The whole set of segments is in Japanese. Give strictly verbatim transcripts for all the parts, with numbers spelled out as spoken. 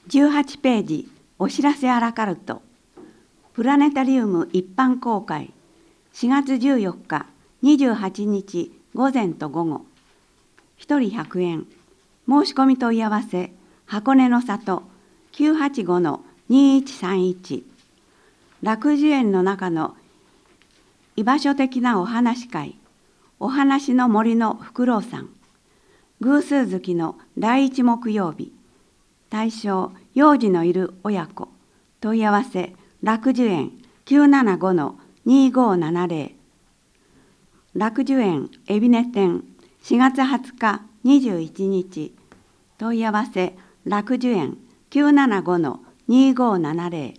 じゅうはちページお知らせアラカルトプラネタリウム一般公開しがつじゅうよっかにじゅうはちにち午前と午後ひとりひゃくえん申し込み問い合わせ箱根の里 きゅうはちごのにいちさんいち 楽寿園の中の居場所的なお話会お話の森のフクロウさん偶数月のだいいち木曜日対象幼児のいる親子問い合わせ楽寿園 きゅうななごのにごななぜろ 楽寿園海老根店しがつはつかにじゅういちにち問い合わせ楽寿園 きゅうななごのにごななぜ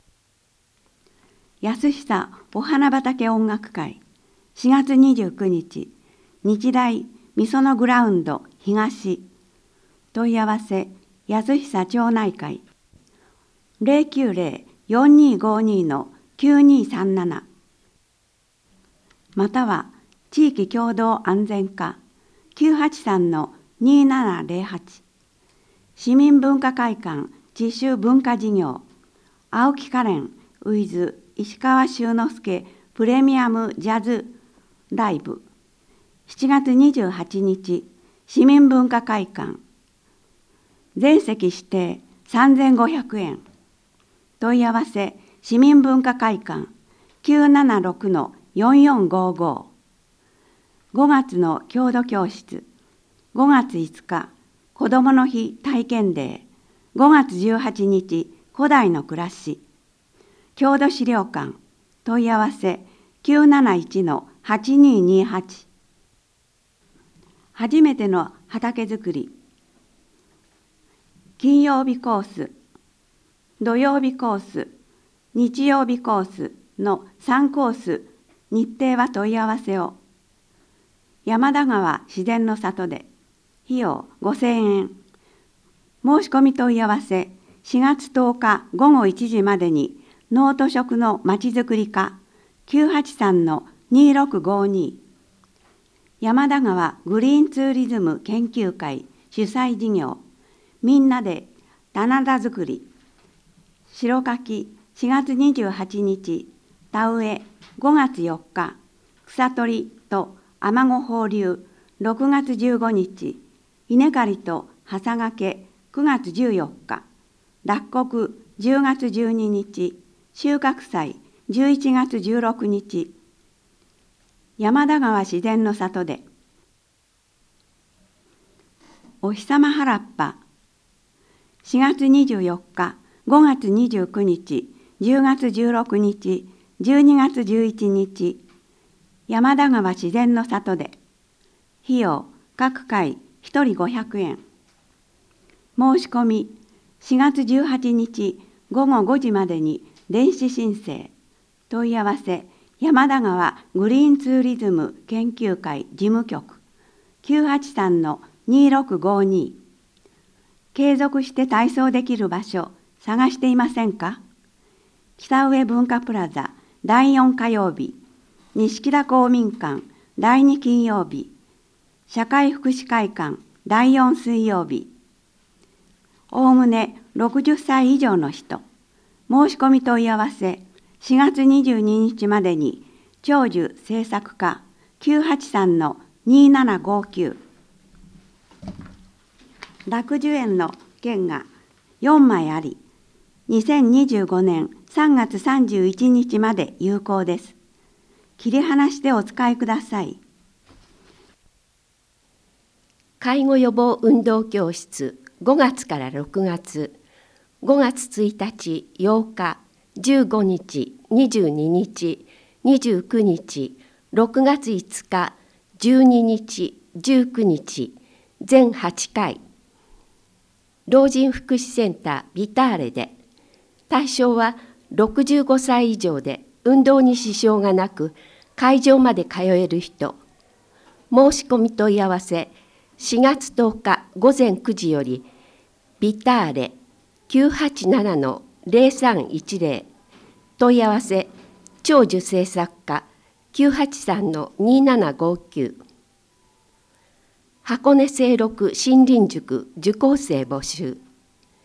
安久お花畑音楽会しがつにじゅうくにち日大みそのグラウンド東問い合わせ安久町内会 ゼロきゅうゼロ よんにごに のきゅうにさんななまたは地域共同安全課 きゅうはちさんのにななゼロはち 市民文化会館自主文化事業青木カレンウィズ石川修之助プレミアムジャズライブしちがつにじゅうはちにち市民文化会館全席指定さんぜんごひゃくえん問い合わせ市民文化会館 きゅうななろくのよんよんごご ごがつの郷土教室ごがついつか子どもの日体験デーごがつじゅうはちにち古代の暮らし郷土資料館問い合わせ きゅうなないちのはちににはち 初めての畑づくり金曜日コース土曜日コース日曜日コースのさんコース日程は問い合わせを山田川自然の里で費用ごせんえん申し込み問い合わせしがつとおかごごいちじまでにノート食のまちづくり課 きゅうはちさんのにろくごに 山田川グリーンツーリズム研究会主催事業みんなで棚田作り白柿しがつにじゅうはちにち田植えごがつよっか草取りとアマゴ放流ろくがつじゅうごにち稲刈りと挟掛けくがつじゅうよっか脱穀じゅうがつじゅうににち収穫祭じゅういちがつじゅうろくにち山田川自然の里でお日様原っぱしがつにじゅうよっかごがつにじゅうくにちじゅうがつじゅうろくにちじゅうにがつじゅういちにち山田川自然の里で費用各回ひとりごひゃくえん申し込みしがつじゅうはちにちごごごじまでに電子申請問い合わせ山田川グリーンツーリズム研究会事務局 きゅうはちさんのにろくごに 継続して体操できる場所探していませんか北上文化プラザだいよん火曜日錦田公民館だいに金曜日社会福祉会館だいよん水曜日おおむねろくじゅっさい以上の人申し込み問い合わせしがつにじゅうににちまでに長寿制作課 きゅうはちさんのにななごきゅう 楽寿園の券がよんまいありにせんにじゅうごねんさんがつさんじゅういちにちまで有効です。切り離してお使いください。 介護予防運動教室ごがつからろくがつごがつついたちようかじゅうごにちにじゅうににちにじゅうくにちろくがついつかじゅうににちじゅうくにち全はちかい老人福祉センタービターレで対象はろくじゅうごさい以上で運動に支障がなく会場まで通える人申し込み問い合わせしがつとおかごぜんくじよりビターレ きゅうはちななのぜろさんいちぜろ 問い合わせ長寿制作課 きゅうはちさんのにななごきゅう 箱根清六森林塾受講生募集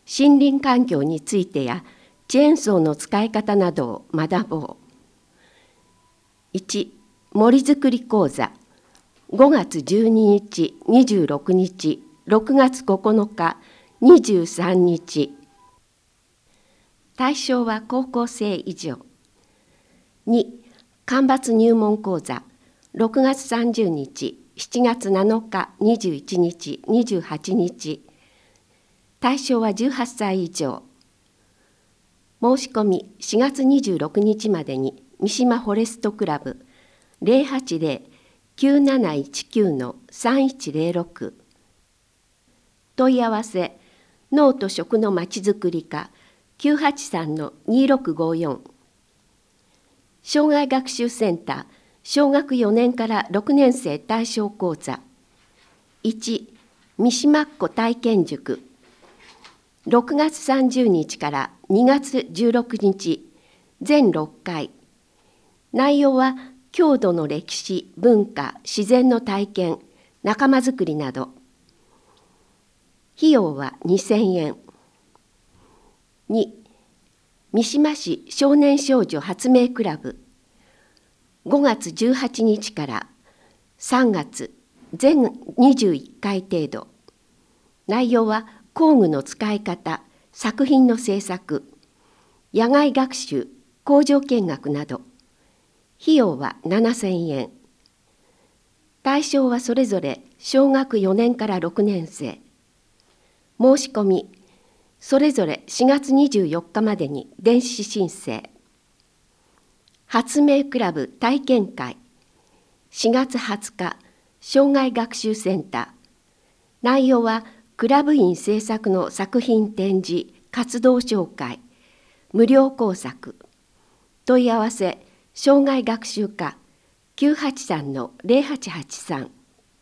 森林環境についてやチェーンソーの使い方などを学ぼう。いち、森づくり講座ごがつじゅうににち、にじゅうろくにち、ろくがつここのか、にじゅうさんにち。対象は高校生以上。に、間伐入門講座ろくがつさんじゅうにち、しちがつなのか、にじゅういちにち、にじゅうはちにち。対象はじゅうはっさい以上。申し込みしがつにじゅうろくにちまでに三島フォレストクラブ ゼロはちゼロ きゅうなないちきゅう のさんいちゼロろく。問い合わせ農と食のまちづくり課 きゅうはちさん のにろくごよん。障害学習センター小学よねんからろくねんせい対象講座いち、三島っ子体験塾ろくがつさんじゅうにちからにがつじゅうろくにち全ろっかい。内容は郷土の歴史、文化、自然の体験、仲間づくりなど。費用はにせんえん。に、三島市少年少女発明クラブごがつじゅうはちにちからさんがつ全にじゅういっかい程度。内容は工具の使い方、作品の制作、野外学習、工場見学など。費用はななせんえん。対象はそれぞれ小学よねんからろくねんせい。申し込み、それぞれしがつにじゅうよっかまでに電子申請。発明クラブ体験会しがつはつか障害学習センター。内容はクラブ員制作の作品展示、活動紹介、無料工作。問い合わせ障害学習課 きゅうはちさん のゼロはちはちさん。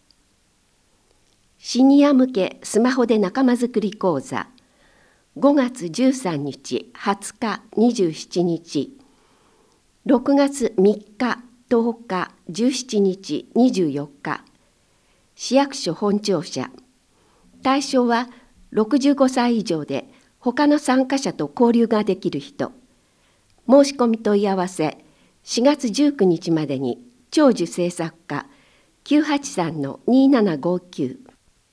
シニア向けスマホで仲間づくり講座ごがつじゅうさんにち、はつか、にじゅうしちにち、ろくがつみっか、とおか、じゅうしちにち、にじゅうよっか。市役所本庁舎。対象はろくじゅうごさい以上で他の参加者と交流ができる人。申し込み問い合わせしがつじゅうくにちまでに長寿制作課 きゅうはちさん のにななごきゅう。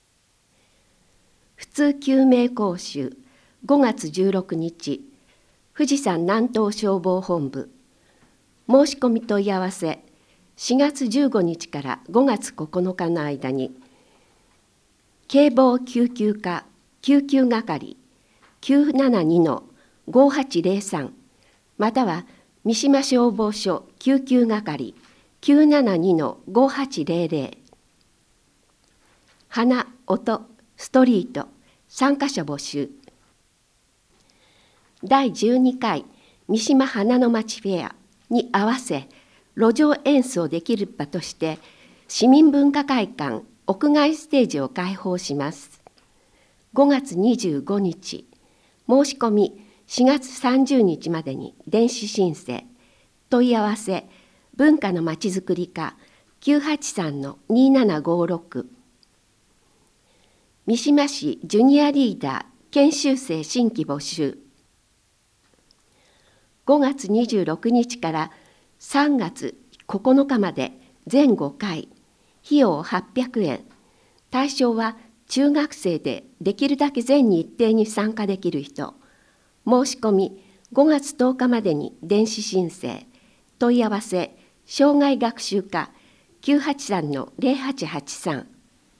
普通救命講習ごがつじゅうろくにち富士山南東消防本部。申し込み問い合わせしがつじゅうごにちからごがつここのかの間に警防救急課救急係 きゅうななにのごはちゼロさん または三島消防署救急係 きゅうななにのごはちゼロゼロ。花、音、ストリート参加者募集。だいじゅうにかい三島花の町フェアに合わせ路上演奏できる場として市民文化会館屋外ステージを開放します。ごがつにじゅうごにち、申し込みしがつさんじゅうにちまでに電子申請。問い合わせ文化のまちづくり課 きゅうはちさん のにななごろく。三島市ジュニアリーダー研修生新規募集。ごがつにじゅうろくにちからさんがつここのかまで全ごかい。費用はっぴゃくえん。対象は中学生でできるだけ全日程に参加できる人。申し込みごがつとおかまでに電子申請。問い合わせ障害学習課 きゅうはちさん のゼロはちはちさん。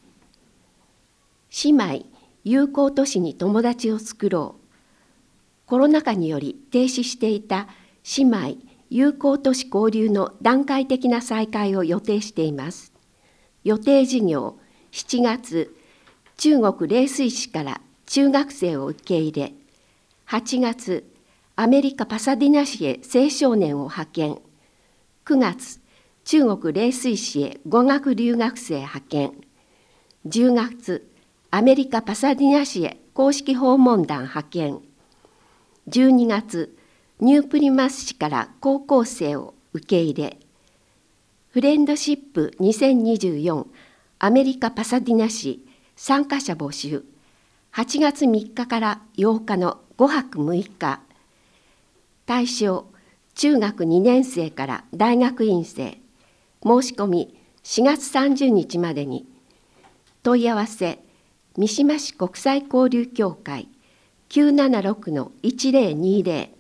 姉妹友好都市に友達を作ろう。コロナ禍により停止していた姉妹友好都市交流の段階的な再開を予定しています。予定事業しちがつ中国冷水市から中学生を受け入れ、はちがつアメリカパサディナ市へ青少年を派遣、くがつ中国冷水市へ語学留学生派遣、じゅうがつアメリカパサディナ市へ公式訪問団派遣、じゅうにがつニュープリマス市から高校生を受け入れ、フレンドシップにせんにじゅうよんアメリカパサディナ市参加者募集。 はちがつみっかからようかのごはくむいか、対象中学にねんせいから大学院生、申し込みしがつさんじゅうにちまでに。問い合わせ三島市国際交流協会 きゅうななろくのいちぜろにぜろ。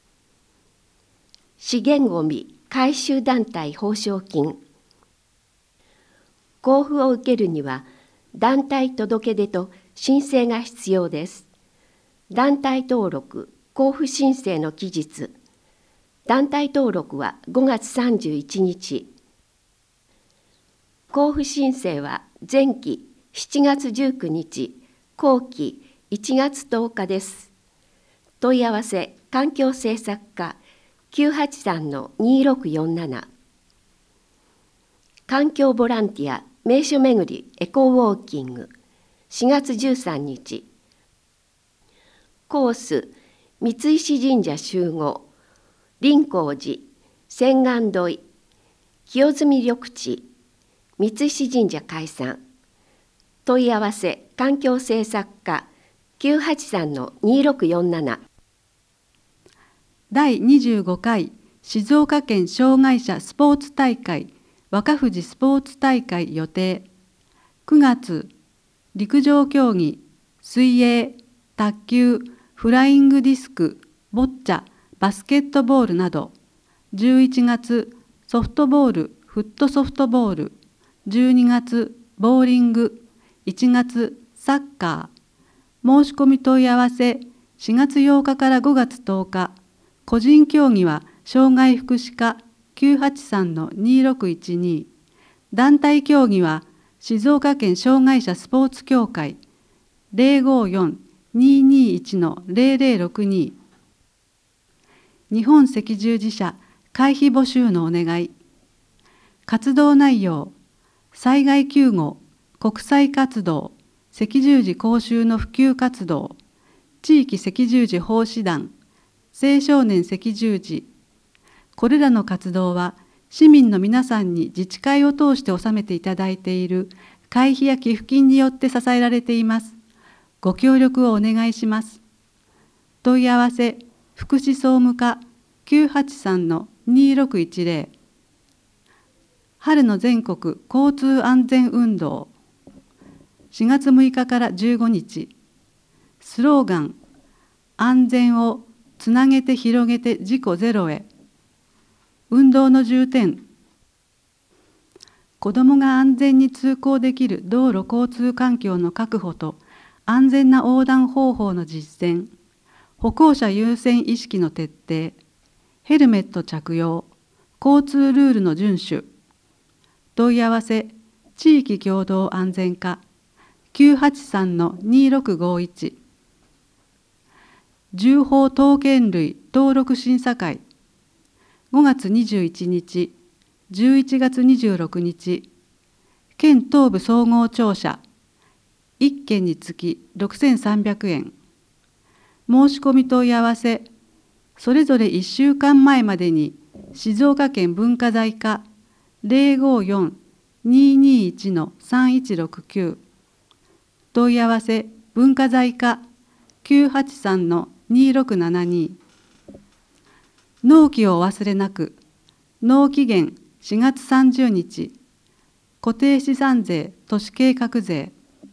資源ごみ回収団体報奨金。交付を受けるには団体届出と申請が必要です。団体登録、交付申請の期日。団体登録はごがつさんじゅういちにち。交付申請は前期しちがつじゅうくにち、後期いちがつとおかです。問い合わせ環境政策課 きゅうはちさんのにろくよんなな。環境ボランティア名所めぐりエコウォーキングしがつじゅうさんにち。コース三石神社集合、林光寺、千願土井、清澄緑地、三石神社開山。問い合わせ環境政策課 きゅうはちさんのにろくよんなな。 だいにじゅうごかい静岡県障害者スポーツ大会若富士スポーツ大会予定。くがつ、陸上競技、水泳、卓球、フライングディスク、ボッチャ、バスケットボールなど。じゅういちがつ、ソフトボール、フットソフトボール。じゅうにがつ、ボーリング。いちがつ、サッカー。申し込み問い合わせ、しがつようかからごがつとおか。個人競技は障害福祉課 きゅうはちさんのにろくいちに。団体競技は静岡県障害者スポーツ協会 ゼロごよん にーにーいちのゼロゼロろくに。日本赤十字社会費募集のお願い。活動内容、災害救護、国際活動、赤十字講習の普及活動、地域赤十字奉仕団、青少年赤十字。これらの活動は市民の皆さんに自治会を通して納めていただいている会費や寄付金によって支えられています。ご協力をお願いします。問い合わせ福祉総務課 きゅうはちさんのにろくいちぜろ。春の全国交通安全運動しがつむいかからじゅうごにち。スローガン安全をつなげて広げて事故ゼロへ。運動の重点、子どもが安全に通行できる道路交通環境の確保と安全な横断方法の実践、歩行者優先意識の徹底、ヘルメット着用、交通ルールの遵守。問い合わせ地域共同安全課 きゅうはちさんのにろくごいち。銃砲刀剣類登録審査会ごがつにじゅういちにち、じゅういちがつにじゅうろくにち。県東部総合庁舎いっけんにつきろくせんさんびゃくえん。申し込み問い合わせそれぞれいっしゅうかんまえまでに静岡県文化財課 ゼロごよん にーにーいちのさんいちろくきゅう。問い合わせ文化財課 きゅうはちさんのにろくななに。納期をお忘れなく。納期限しがつさんじゅうにち。固定資産税都市計画税。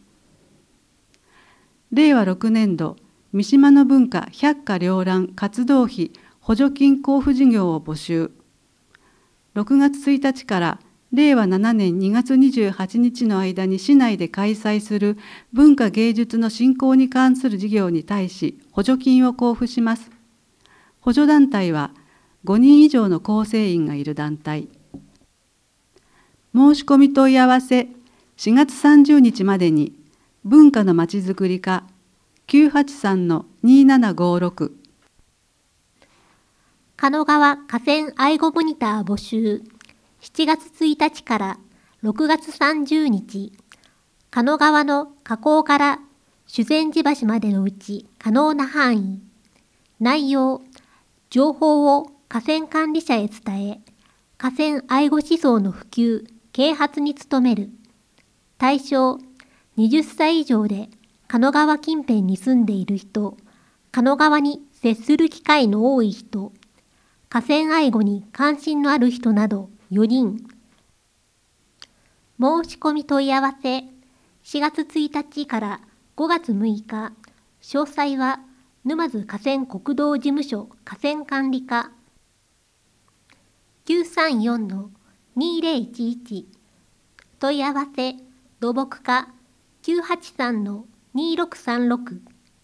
れいわろくねんど三島の文化百花繚乱活動費補助金交付事業を募集。ろくがつついたちかられいわななねんにがつにじゅうはちにちの間に市内で開催する文化芸術の振興に関する事業に対し補助金を交付します。補助団体はごにん以上の構成員がいる団体。申し込み問い合わせしがつさんじゅうにちまでに文化のまちづくり課 きゅうはちさんのにーななごろく。 狩野川河川愛護モニター募集。しちがつついたちからろくがつさんじゅうにち、狩野川の河口から修善寺橋までのうち可能な範囲。内容、情報を河川管理者へ伝え、河川愛護思想の普及、啓発に努める。対象、はたち以上で野川近辺に住んでいる人、加野川に接する機会の多い人、河川愛護に関心のある人などよにん。申し込み問い合わせ、しがつついたちからごがつむいか、詳細は沼津河川国道事務所河川管理課 きゅうさんよんのにぜろいちいち 問い合わせ土木課 きゅうはちさんのにろくさんろく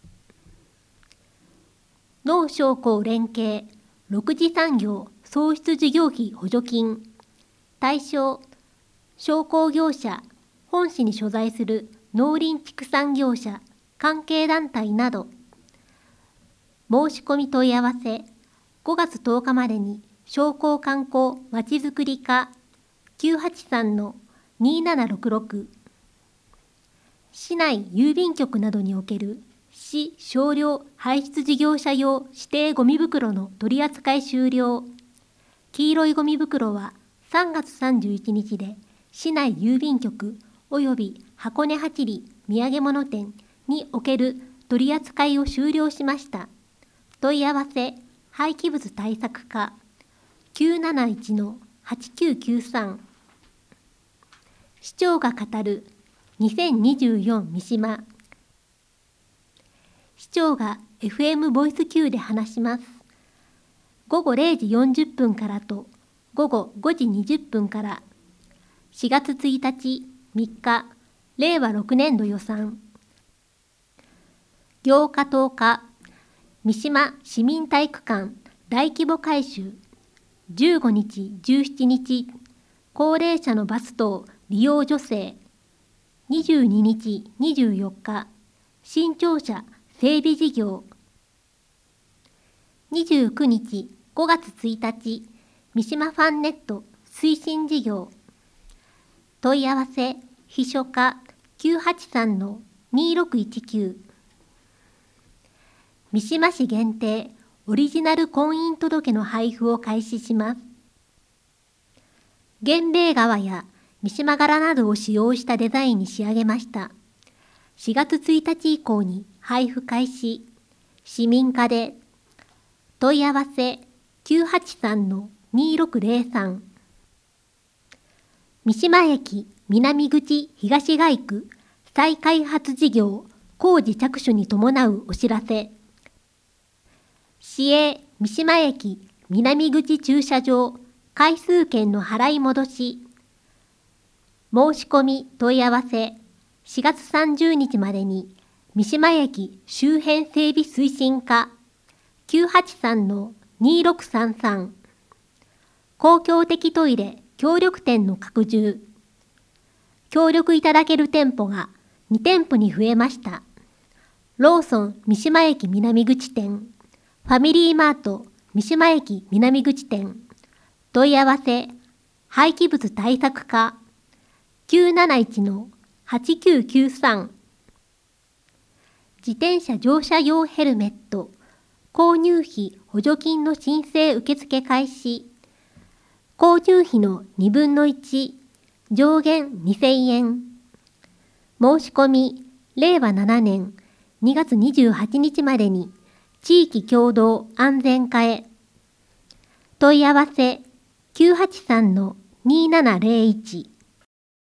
農商工連携ろく次産業創出事業費補助金対象商工業者本市に所在する農林畜産業者関係団体など申し込み問い合わせごがつとおかまでに商工観光まちづくり課 きゅうはちさんのにななろくろく 市内郵便局などにおける市少量排出事業者用指定ゴミ袋の取り扱い終了。黄色いゴミ袋はさんがつさんじゅういちにちで市内郵便局及び箱根八里土産物店における取り扱いを終了しました。問い合わせ廃棄物対策課 きゅうなないちのはちきゅうきゅうさん 市長が語るにせんにじゅうよん三島市長が エフエム ボイス Q で話します。ごごれいじよんじゅっぷんからとごごごじにじゅっぷんからしがつついたちみっかれいわろくねんど予算ぎょうかとおか三島市民体育館大規模改修じゅうごにちじゅうしちにち高齢者のバス等利用助成にじゅうににちにじゅうよっか新庁舎整備事業にじゅうくにちごがつついたち三島ファンネット推進事業問い合わせ秘書課 きゅうはちさんのにろくいちきゅう 三島市限定オリジナル婚姻届の配布を開始します。源兵衛革や三島柄などを使用したデザインに仕上げました。しがつついたち以降に配布開始。市民課で問い合わせ きゅうはちさんのにろくぜろさん 三島駅南口東街区再開発事業工事着手に伴うお知らせ市営三島駅南口駐車場回数券の払い戻し申し込み問い合わせしがつさんじゅうにちまでに三島駅周辺整備推進課 きゅうはちさんのにろくさんさん 公共的トイレ協力店の拡充協力いただける店舗がにてんぽに増えました。ローソン三島駅南口店ファミリーマート三島駅南口店問い合わせ廃棄物対策課 きゅうなないちのはちきゅうきゅうさん 自転車乗車用ヘルメット購入費補助金の申請受付開始購入費のにぶんのいち上限にせんえん申し込みれいわななねんにがつにじゅうはちにちまでに地域共同安全課へ問い合わせきゅうはちさんのにななぜろいち